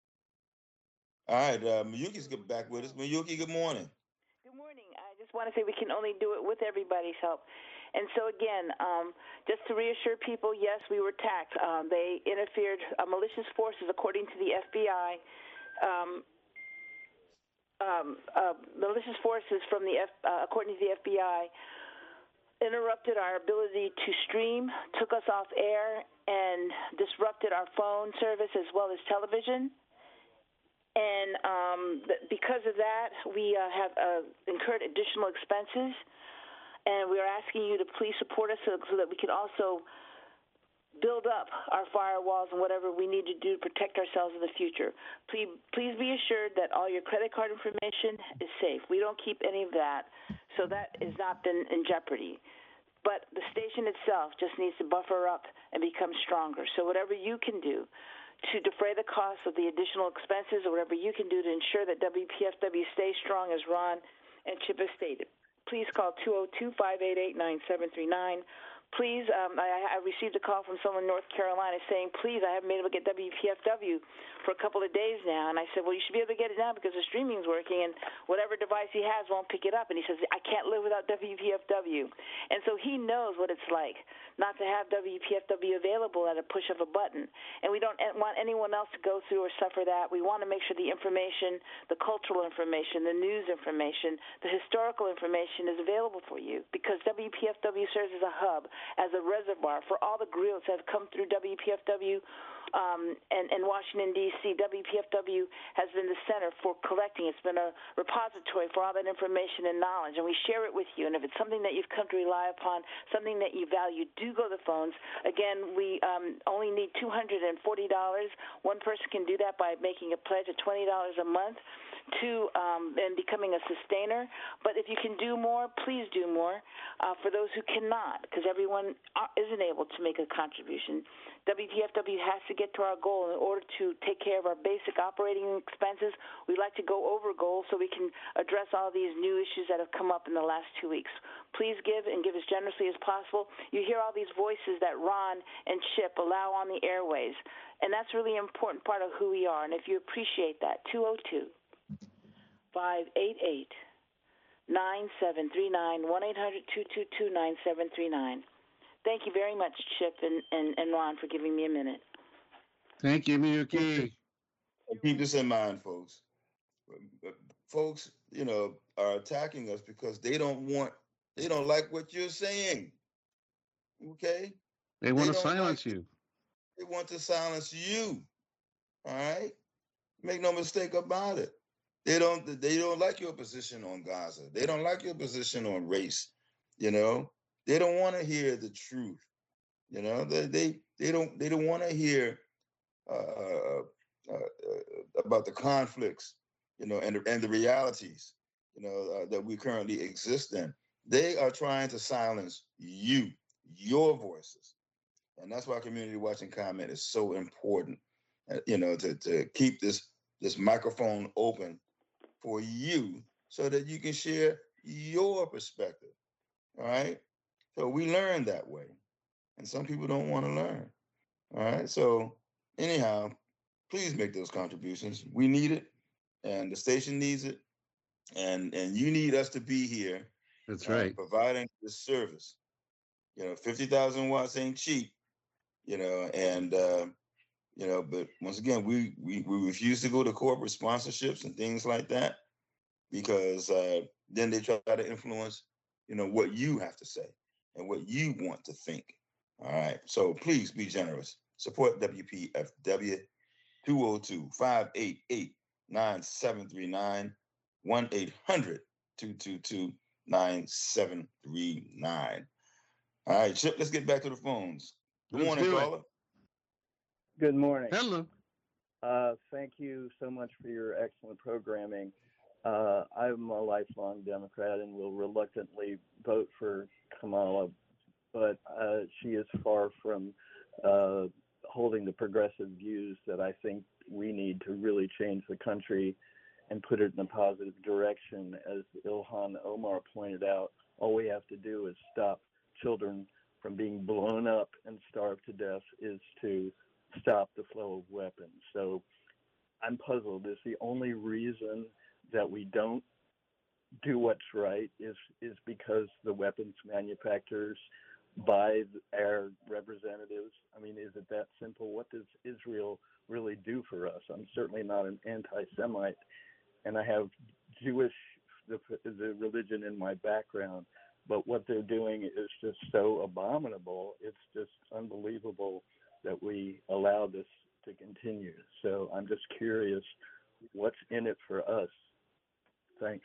S4: All right, uh, Miyuki's get back with us. Miyuki, good morning.
S7: Good morning. I just want to say we can only do it with everybody's help. And so again, um, just to reassure people, yes, we were attacked. Um, they interfered, uh, malicious forces, according to the F B I. Um, um, uh, malicious forces from the F, uh, according to the F B I, interrupted our ability to stream, took us off air, and disrupted our phone service as well as television. And um, th- because of that, we uh, have uh, incurred additional expenses, and we are asking you to please support us so, so that we can also build up our firewalls and whatever we need to do to protect ourselves in the future. Please, please be assured that all your credit card information is safe. We don't keep any of that, so that has not been in jeopardy. But the station itself just needs to buffer up and become stronger. So whatever you can do to defray the cost of the additional expenses or whatever you can do to ensure that W P F W stays strong, as Ron and Chip has stated, please call two oh two, five eight eight, nine seven three nine. Please, um, I, I received a call from someone in North Carolina saying, please, I haven't been able to get W P F W for a couple of days now. And I said, well, you should be able to get it now because the streaming's working and whatever device he has won't pick it up. And he says, I can't live without W P F W. And so he knows what it's like not to have W P F W available at a push of a button. And we don't want anyone else to go through or suffer that. We want to make sure the information, the cultural information, the news information, the historical information is available for you because W P F W serves as a hub, as a reservoir for all the griots that have come through W P F W um, and, and Washington, D C W P F W has been the center for collecting. It's been a repository for all that information and knowledge, and we share it with you. And if it's something that you've come to rely upon, something that you value, do go to the phones. Again, we um, only need two hundred forty dollars. One person can do that by making a pledge of twenty dollars a month to um, and becoming a sustainer. But if you can do more, please do more uh, for those who cannot, because everyone isn't able to make a contribution. W P F W has to get to our goal in order to take care of our basic operating expenses. We like to go over goals so we can address all these new issues that have come up in the last two weeks. Please give and give as generously as possible. You hear all these voices that Ron and Chip allow on the airways, and that's really an important part of who we are. And if you appreciate that, two oh two, five eight eight, nine seven three nine, one eight hundred, two two two, nine seven three nine. Thank you very much, Chip and, and, and Ron, for giving me a minute.
S5: Thank you, Miyuki.
S4: Keep this in mind, folks. Folks, you know, are attacking us because they don't want, they don't like what you're saying. Okay?
S5: They want
S4: They
S5: to
S4: don't
S5: silence
S4: like,
S5: you.
S4: They want to silence you. All right? Make no mistake about it. They don't they don't like your position on Gaza. They don't like your position on race. You know, they don't want to hear the truth. You know, they they, they don't they don't want to hear uh, uh, uh, about the conflicts, you know, and the, and the realities, you know, uh, that we currently exist in. They are trying to silence you, your voices, and that's why community watching comment is so important. Uh, you know, to to keep this this microphone open for you, so that you can share your perspective. All right. So we learn that way, and some people don't want to learn. All right. So anyhow, please make those contributions. We need it, and the station needs it, and and you need us to be here.
S5: That's
S4: uh,
S5: right.
S4: Providing this service. You know, fifty thousand watts ain't cheap. You know, and uh, you know, but once again, we we we refuse to go to corporate sponsorships and things like that, because uh, then they try to influence, you know, what you have to say and what you want to think. All right. So please be generous. Support W P F W. two oh two, five eight eight, nine seven three nine, one eight hundred, two two two, nine seven three nine. All right, Chip, let's get back to the phones. Good
S5: Let's
S4: morning,
S5: do it.
S4: caller.
S13: Good morning.
S5: Hello.
S13: Uh, thank you so much for your excellent programming. Uh, I'm a lifelong Democrat and will reluctantly vote for Kamala, but uh, she is far from uh, holding the progressive views that I think we need to really change the country and put it in a positive direction. As Ilhan Omar pointed out, all we have to do is stop children from being blown up and starved to death is to stop the flow of weapons. So I'm puzzled. Is the only reason that we don't do what's right is is because the weapons manufacturers buy our representatives? I mean, is it that simple? What does Israel really do for us? I'm certainly not an anti-Semite, and I have Jewish, the, the religion in my background, but what they're doing is just so abominable. It's just unbelievable that we allow this to continue. So I'm just curious, what's in it for us? Thanks.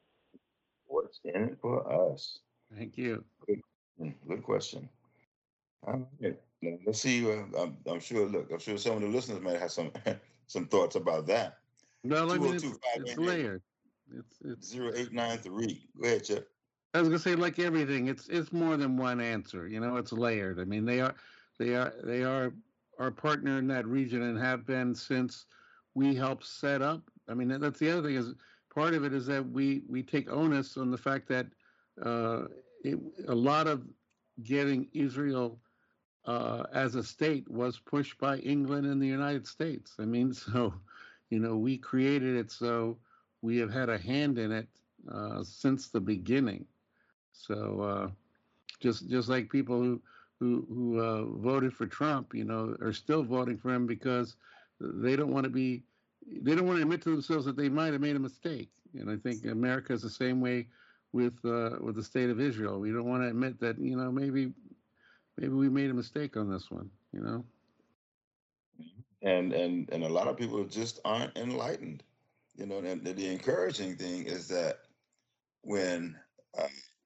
S4: What's in it for us?
S5: Thank you.
S4: Good, good question. All right. Now, let's see. Uh, I'm, I'm sure. Look, I'm sure some of the listeners might have some some thoughts about that.
S5: Well, I mean, it's, it's layered. It's it's
S4: zero eight nine three. Go ahead, Chip.
S5: I was gonna say, like everything, it's it's more than one answer. You know, it's layered. I mean, they are they are they are our partner in that region and have been since we helped set up. I mean, that's the other thing is part of it is that we we take onus on the fact that uh, it, a lot of getting Israel uh, as a state was pushed by England and the United States. I mean, so you know, we created it, so we have had a hand in it uh, since the beginning. So uh, just just like people who who who uh, voted for Trump, you know, are still voting for him because they don't want to be, they don't want to admit to themselves that they might have made a mistake. And I think America is the same way with uh, with the state of Israel. We don't want to admit that, you know, maybe maybe we made a mistake on this one, you know.
S4: And and and a lot of people just aren't enlightened, you know. And the, the encouraging thing is that when uh,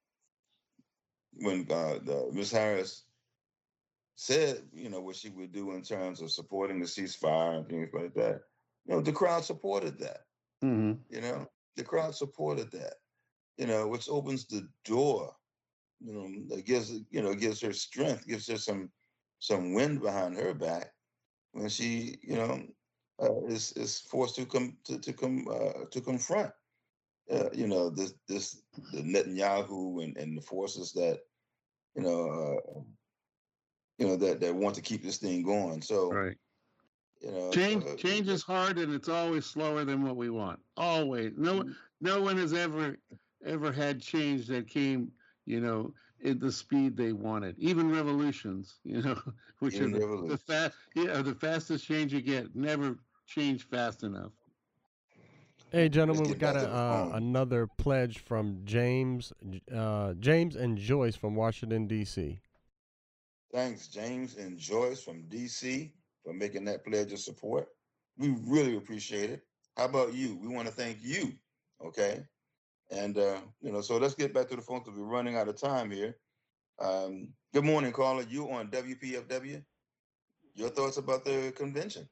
S4: when uh, the, Miz Harris said, you know, what she would do in terms of supporting the ceasefire and things like that, you know, the crowd supported that.
S5: Mm-hmm.
S4: You know, the crowd supported that. You know, which opens the door. You know, that gives you know gives her strength, gives her some some wind behind her back when she, you know, uh, is is forced to come to to come uh, to confront, uh, you know, this this the Netanyahu and, and the forces that, you know, uh, you know that that want to keep this thing going. So,
S5: right.
S4: You know,
S5: change
S4: uh,
S5: change is hard, and it's always slower than what we want. Always, no no one has ever ever had change that came, you know, at the speed they wanted. Even revolutions, you know, which
S4: Even
S5: are the,
S4: revolutions.
S5: the fast, yeah, the fastest change you get. Never change fast enough.
S6: Hey, gentlemen, we got a, uh, another pledge from James, uh, James and Joyce from Washington D C.
S4: thanks James and Joyce from D C for making that pledge of support. We really appreciate it. How about you? We want to thank you. Okay. And, uh, you know, so let's get back to the phone because we're running out of time here. Um, good morning, caller. You on W P F W? Your thoughts about the convention?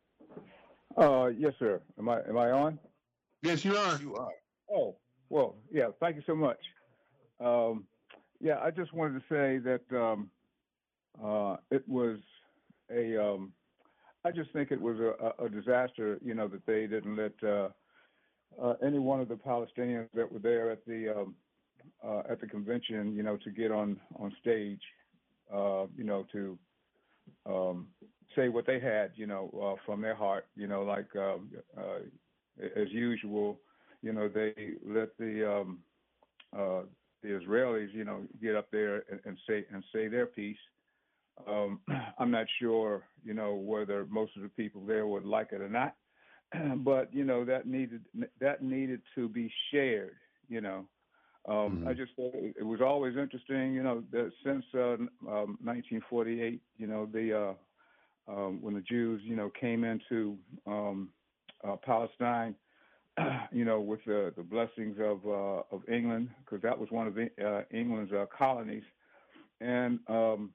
S14: Uh, yes, sir. Am I am I on?
S5: Yes, you are.
S4: You are.
S14: Oh, well, yeah. Thank you so much. Um, yeah, I just wanted to say that um, uh, it was a. Um, I just think it was a, a disaster. You know that they didn't let uh, uh, any one of the Palestinians that were there at the um, uh, at the convention, you know, to get on on stage, uh, you know, to um, say what they had, you know, uh, from their heart, you know, like um, uh, as usual, you know, they let the um, uh, the Israelis, you know, get up there and, and say and say their piece. Um, I'm not sure, you know, whether most of the people there would like it or not, but you know that needed that needed to be shared, you know. Um,
S5: Mm-hmm.
S14: I just thought it it was always interesting, you know, that since uh, um, nineteen forty-eight, you know, the uh, um, when the Jews, you know, came into um, uh, Palestine, you know, with the, the blessings of uh, of England, because that was one of the, uh, England's uh, colonies, and um,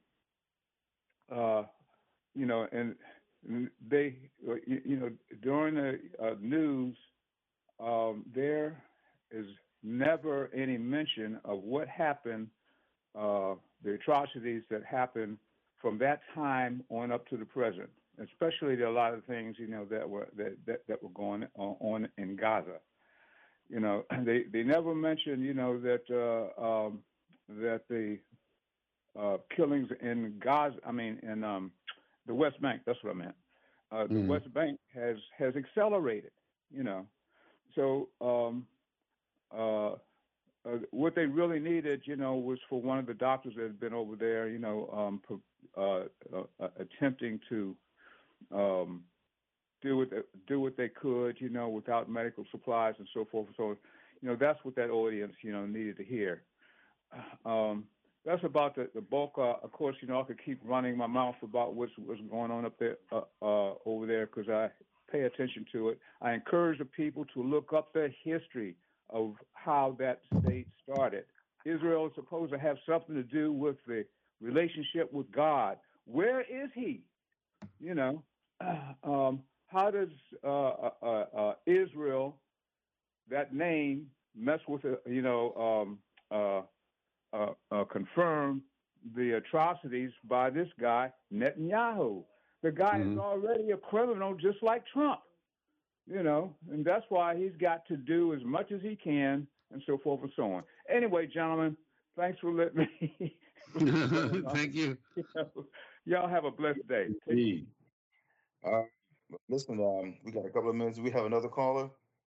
S14: uh, you know, and they, you, you know, during the uh, news, um, there is never any mention of what happened, uh, the atrocities that happened from that time on up to the present, especially there are a lot of things, you know, that were that, that, that were going on in Gaza. You know, they they never mentioned, you know, that uh, um, that the uh, killings in Gaza, I mean, in um, the West Bank, that's what I meant. Uh, the
S5: Mhm.
S14: West Bank has has accelerated, you know. So um, uh, uh, what they really needed, you know, was for one of the doctors that had been over there, you know, um, pro- uh, uh, uh, attempting to um, do what they, do what they could, you know, without medical supplies and so forth. So, you know, that's what that audience, you know, needed to hear. Um, that's about the, the bulk. Uh, of course, you know, I could keep running my mouth about what's what's going on up there, uh, uh, over there, because I pay attention to it. I encourage the people to look up the history of how that state started. Israel is supposed to have something to do with the relationship with God. Where is He? You know, um, how does uh, uh, uh, Israel, that name, mess with it? You know, um, uh, uh, uh, confirm the atrocities by this guy Netanyahu. The guy
S5: Mhm.
S14: is already a criminal, just like Trump. You know, and that's why he's got to do as much as he can, and so forth and so on. Anyway, gentlemen, thanks for letting me.
S5: Thank you.
S14: You know, y'all have a blessed day. Take
S4: Indeed. Uh, listen, um, we got a couple of minutes. Do we have another caller?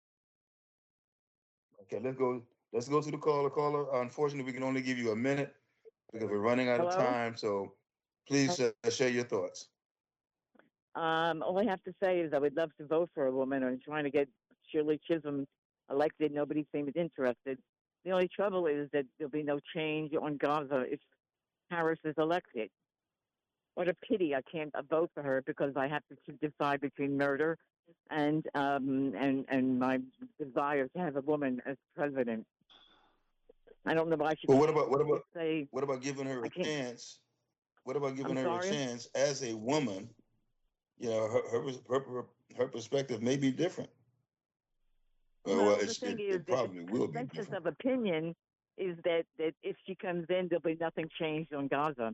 S4: Okay, let's go. Let's go to the caller. Caller. Unfortunately, we can only give you a minute because we're running out of
S15: Hello?
S4: time. So please uh, share your thoughts.
S15: Um, all I have to say is I would love to vote for a woman. I'm trying to get Shirley Chisholm elected. Nobody seems interested. The only trouble is that there'll be no change on Gaza if Harris is elected. What a pity I can't vote for her because I have to decide between murder and um, and and my desire to have a woman as president. I don't know why she
S4: Well, what
S15: can't
S4: about what about
S15: say.
S4: what about giving her
S15: I
S4: a
S15: can't.
S4: chance? What about giving
S15: I'm
S4: her
S15: sorry?
S4: a chance as a woman? You know, her her her, her, her perspective may be different. Well,
S15: Well,
S4: well
S15: the
S4: it's,
S15: thing
S4: it,
S15: is,
S4: it
S15: that
S4: probably
S15: the
S4: will be
S15: consensus
S4: different.
S15: of opinion is that, that if she comes in, there'll be nothing changed on Gaza.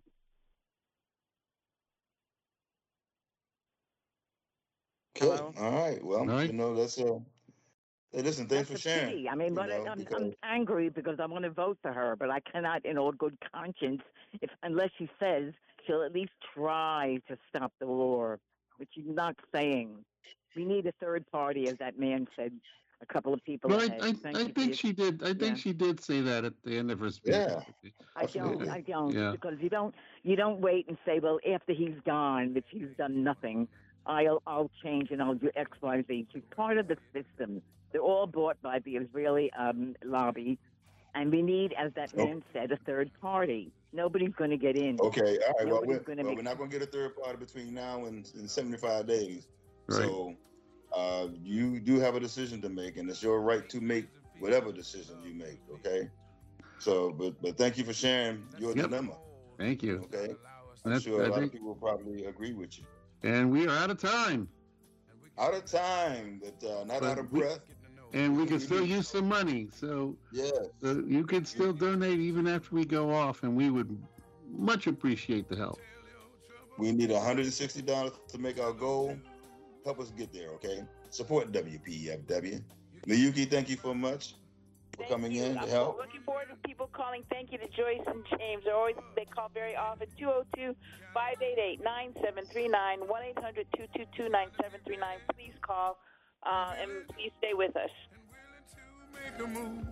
S4: Okay.
S15: Hello?
S4: All right. Well,
S5: All right.
S4: you know, that's uh. Hey, listen. Thanks
S15: That's
S4: for
S15: a
S4: sharing.
S15: pity. I mean,
S4: You
S15: but I,
S4: know,
S15: I'm
S4: because
S15: I'm angry because I want to vote for her, but I cannot, in all good conscience, if unless she says she'll at least try to stop the war, which she's not saying. We need a third party, as that man said a couple of people
S5: No, I,
S15: ahead.
S5: I,
S15: Thank
S5: I
S15: you for
S5: think
S15: your,
S5: she did. I
S15: yeah.
S5: think she did say that at the end of her speech.
S4: yeah,
S15: I don't.
S4: absolutely.
S15: I don't
S5: Yeah.
S15: because you don't. You don't wait and say, "Well, after he's gone, if he's done nothing, I'll I'll change and I'll do X, Y, Z." She's part of the system. They're all bought by the Israeli um, lobby, and we need, as that
S4: Oh,
S15: man said, a third party. Nobody's going to get in.
S4: Okay, all right. Well,
S15: Nobody's
S4: we're,
S15: gonna
S4: well,
S15: make
S4: we're not going to get a third party between now and, and seventy-five days.
S5: Right.
S4: So uh, you do have a decision to make, and it's your right to make whatever decision you make. Okay. So, but but thank you for sharing your
S5: Yep.
S4: dilemma.
S5: Thank you.
S4: Okay. I'm
S5: That's-
S4: sure a
S5: I
S4: lot
S5: think-
S4: of people will probably agree with you.
S5: And we are out of time.
S4: Out of time, but uh, not
S5: But
S4: out of
S5: we-
S4: breath.
S5: And we can still use some money. So
S4: Yes.
S5: uh, you can still donate even after we go off, and we would much appreciate the help.
S4: We need one hundred sixty dollars to make our goal. Help us get there, okay? Support W P F W. Miyuki, thank you so much for coming in to
S7: I'm
S4: help.
S7: looking forward to people calling. Thank you to Joyce and James. They're always they call very often. two oh two, five eight eight, nine seven three nine, one eight hundred, two two two, nine seven three nine. Please call uh, and please stay with us.
S3: Make a move.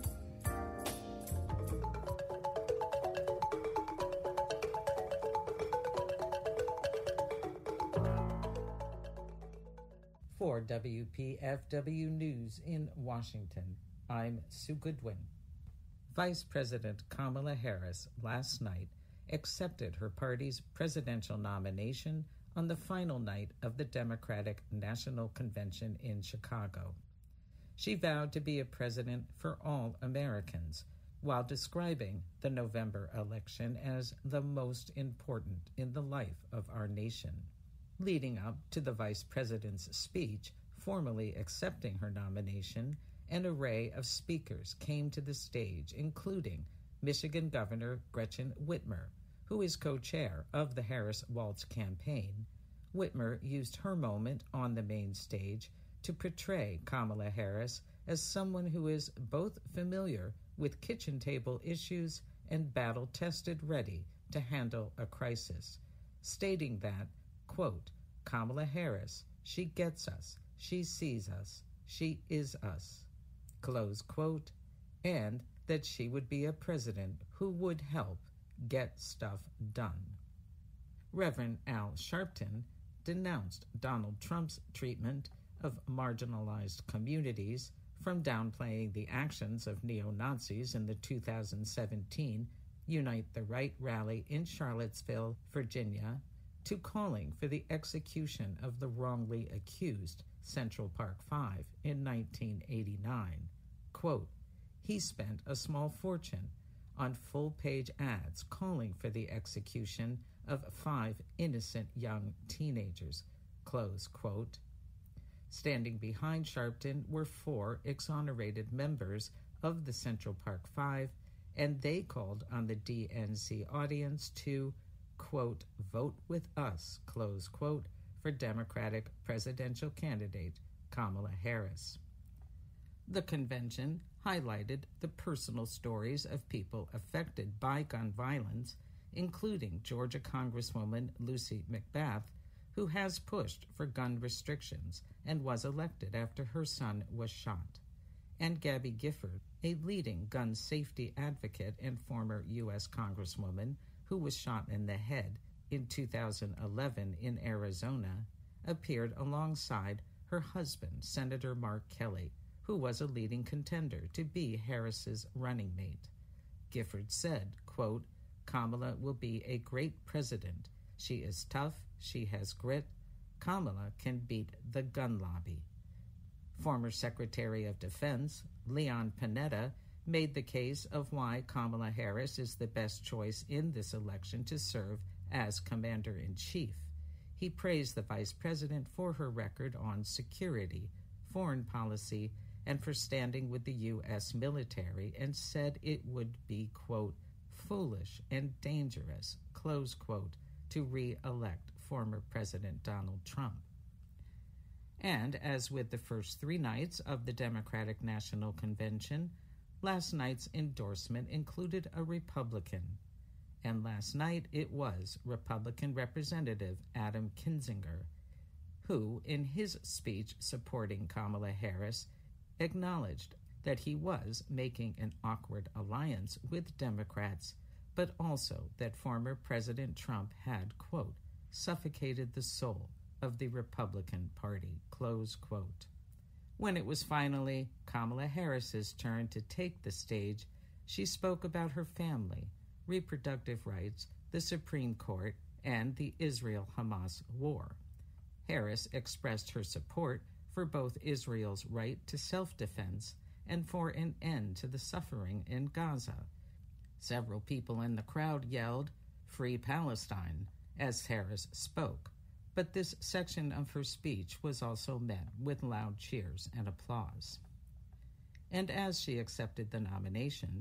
S16: For W P F W News in Washington, I'm Sue Goodwin. Vice President Kamala Harris last night accepted her party's presidential nomination on the final night of the Democratic National Convention in Chicago. She vowed to be a president for all Americans, while describing the November election as the most important in the life of our nation. Leading up to the vice president's speech, formally accepting her nomination, an array of speakers came to the stage, including Michigan Governor Gretchen Whitmer, who is co-chair of the Harris-Walz campaign. Whitmer used her moment on the main stage to portray Kamala Harris as someone who is both familiar with kitchen table issues and battle-tested ready to handle a crisis, stating that, quote, Kamala Harris, she gets us, she sees us, she is us, close quote, and that she would be a president who would help get stuff done. Reverend Al Sharpton denounced Donald Trump's treatment of marginalized communities, from downplaying the actions of neo-Nazis in the two thousand seventeen Unite the Right rally in Charlottesville, Virginia, to calling for the execution of the wrongly accused Central Park Five in nineteen eighty-nine. Quote, he spent a small fortune on full-page ads calling for the execution of five innocent young teenagers, close quote. Standing behind Sharpton were four exonerated members of the Central Park Five, and they called on the D N C audience to, quote, vote with us, close quote, for Democratic presidential candidate Kamala Harris. The convention highlighted the personal stories of people affected by gun violence, including Georgia Congresswoman Lucy McBath, who has pushed for gun restrictions and was elected after her son was shot, and Gabby Gifford, a leading gun safety advocate and former U S Congresswoman who was shot in the head in two thousand eleven in Arizona, appeared alongside her husband, Senator Mark Kelly, who was a leading contender to be Harris's running mate. Gifford said, quote, Kamala will be a great president. She is tough. She has grit. Kamala can beat the gun lobby. Former Secretary of Defense Leon Panetta made the case of why Kamala Harris is the best choice in this election to serve as Commander-in-Chief. He praised the Vice President for her record on security, foreign policy, and for standing with the U S military, and said it would be, quote, foolish and dangerous, close quote, to re-elect former President Donald Trump. And as with the first three nights of the Democratic National Convention, last night's endorsement included a Republican. And last night it was Republican Representative Adam Kinzinger, who, in his speech supporting Kamala Harris, acknowledged that he was making an awkward alliance with Democrats, but also that former President Trump had, quote, suffocated the soul of the Republican Party, close quote. When it was finally Kamala Harris's turn to take the stage, she spoke about her family, reproductive rights, the Supreme Court, and the Israel-Hamas war. Harris expressed her support for both Israel's right to self-defense and for an end to the suffering in Gaza. Several people in the crowd yelled, "Free Palestine," as Harris spoke, but this section of her speech was also met with loud cheers and applause. And as she accepted the nomination,